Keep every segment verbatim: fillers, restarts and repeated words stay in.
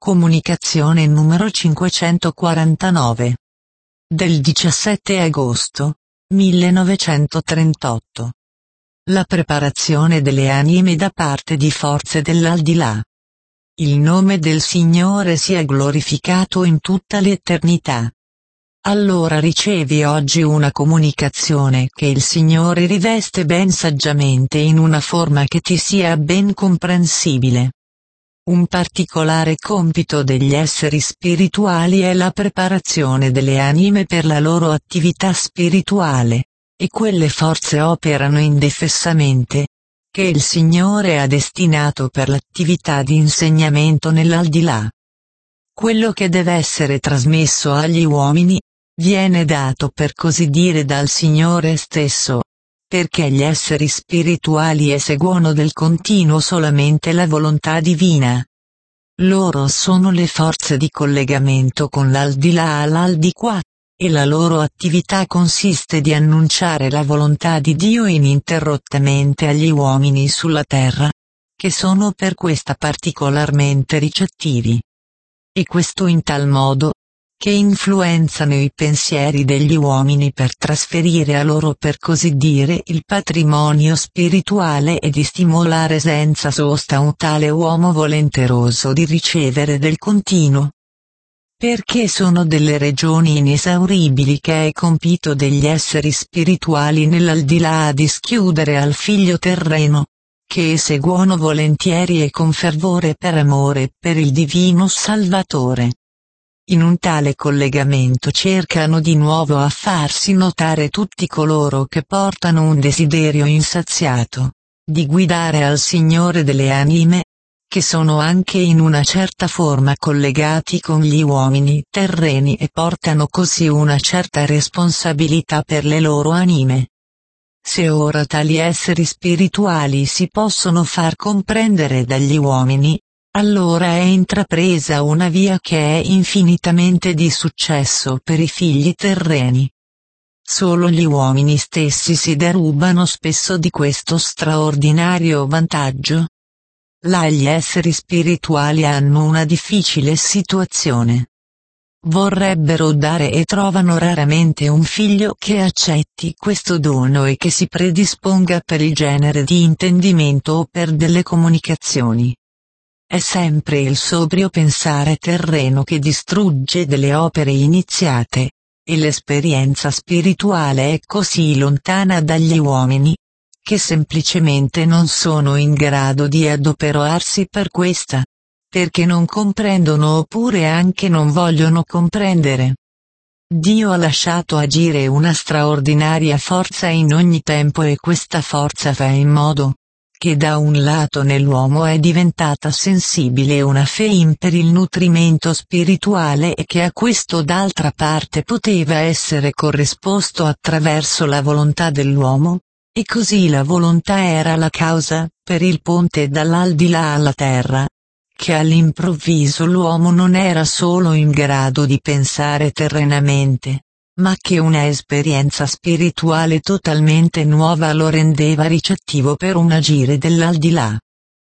Comunicazione numero cinquecentoquarantanove. Del diciassette agosto millenovecentotrentotto. La preparazione delle anime da parte di forze dell'aldilà. Il nome del Signore sia glorificato in tutta l'eternità. Allora ricevi oggi una comunicazione che il Signore riveste ben saggiamente in una forma che ti sia ben comprensibile. Un particolare compito degli esseri spirituali è la preparazione delle anime per la loro attività spirituale, e quelle forze operano indefessamente, che il Signore ha destinato per l'attività di insegnamento nell'aldilà. Quello che deve essere trasmesso agli uomini, viene dato per così dire dal Signore stesso, perché gli esseri spirituali eseguono del continuo solamente la volontà divina. Loro sono le forze di collegamento con l'aldilà all'aldiquà, e la loro attività consiste di annunciare la volontà di Dio ininterrottamente agli uomini sulla terra, che sono per questa particolarmente ricettivi. E questo in tal modo, che influenzano i pensieri degli uomini per trasferire a loro per così dire il patrimonio spirituale e di stimolare senza sosta un tale uomo volenteroso di ricevere del continuo. Perché sono delle regioni inesauribili che è compito degli esseri spirituali nell'aldilà di schiudere al figlio terreno, che eseguono volentieri e con fervore per amore per il divino Salvatore. In un tale collegamento cercano di nuovo a farsi notare tutti coloro che portano un desiderio insaziato, di guidare al Signore delle anime, che sono anche in una certa forma collegati con gli uomini terreni e portano così una certa responsabilità per le loro anime. Se ora tali esseri spirituali si possono far comprendere dagli uomini, allora è intrapresa una via che è infinitamente di successo per i figli terreni. Solo gli uomini stessi si derubano spesso di questo straordinario vantaggio. Là gli esseri spirituali hanno una difficile situazione. Vorrebbero dare e trovano raramente un figlio che accetti questo dono e che si predisponga per il genere di intendimento o per delle comunicazioni. È sempre il sobrio pensare terreno che distrugge delle opere iniziate, e l'esperienza spirituale è così lontana dagli uomini, che semplicemente non sono in grado di adoperarsi per questa, perché non comprendono oppure anche non vogliono comprendere. Dio ha lasciato agire una straordinaria forza in ogni tempo e questa forza fa in modo che da un lato nell'uomo è diventata sensibile una fame per il nutrimento spirituale e che a questo d'altra parte poteva essere corrisposto attraverso la volontà dell'uomo, e così la volontà era la causa, per il ponte dall'aldilà alla terra, che all'improvviso l'uomo non era solo in grado di pensare terrenamente, ma che una esperienza spirituale totalmente nuova lo rendeva ricettivo per un agire dell'aldilà.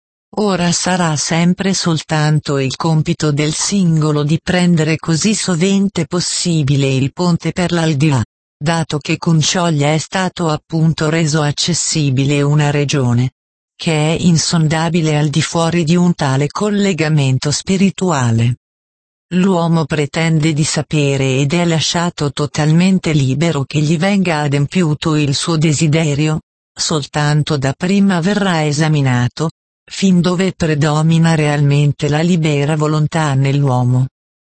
Ora sarà sempre soltanto il compito del singolo di prendere così sovente possibile il ponte per l'aldilà, dato che con ciò gli è stato appunto reso accessibile una regione, che è insondabile al di fuori di un tale collegamento spirituale. L'uomo pretende di sapere ed è lasciato totalmente libero che gli venga adempiuto il suo desiderio, soltanto dapprima verrà esaminato, fin dove predomina realmente la libera volontà nell'uomo.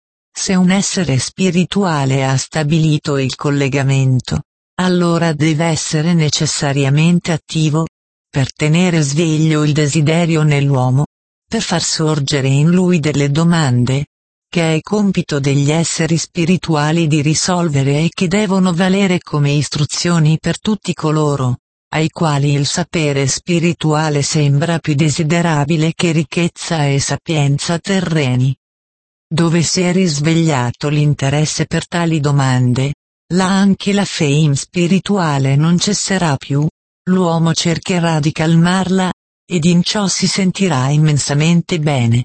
Se un essere spirituale ha stabilito il collegamento, allora deve essere necessariamente attivo, per tenere sveglio il desiderio nell'uomo, per far sorgere in lui delle domande, che è compito degli esseri spirituali di risolvere e che devono valere come istruzioni per tutti coloro, ai quali il sapere spirituale sembra più desiderabile che ricchezza e sapienza terreni. Dove si è risvegliato l'interesse per tali domande, là anche la fame spirituale non cesserà più, l'uomo cercherà di calmarla, ed in ciò si sentirà immensamente bene.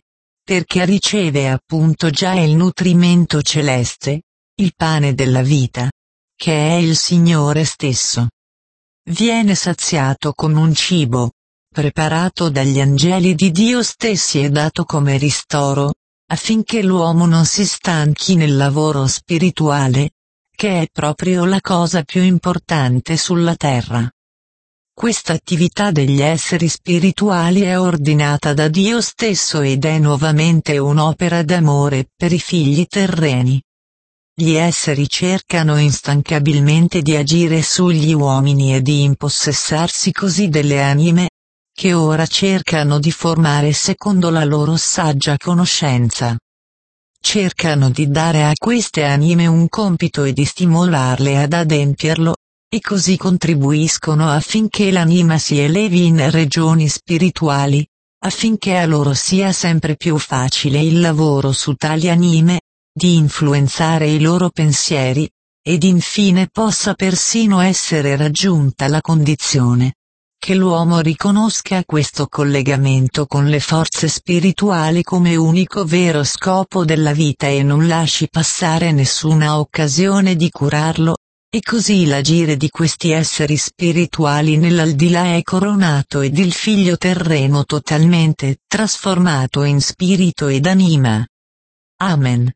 perché riceve appunto già il nutrimento celeste, il pane della vita, che è il Signore stesso. Viene saziato con un cibo, preparato dagli angeli di Dio stessi e dato come ristoro, affinché l'uomo non si stanchi nel lavoro spirituale, che è proprio la cosa più importante sulla terra. Questa attività degli esseri spirituali è ordinata da Dio stesso ed è nuovamente un'opera d'amore per i figli terreni. Gli esseri cercano instancabilmente di agire sugli uomini e di impossessarsi così delle anime, che ora cercano di formare secondo la loro saggia conoscenza. Cercano di dare a queste anime un compito e di stimolarle ad adempierlo, e così contribuiscono affinché l'anima si elevi in regioni spirituali, affinché a loro sia sempre più facile il lavoro su tali anime, di influenzare i loro pensieri, ed infine possa persino essere raggiunta la condizione che l'uomo riconosca questo collegamento con le forze spirituali come unico vero scopo della vita e non lasci passare nessuna occasione di curarlo, e così l'agire di questi esseri spirituali nell'aldilà è coronato ed il figlio terreno totalmente trasformato in spirito ed anima. Amen.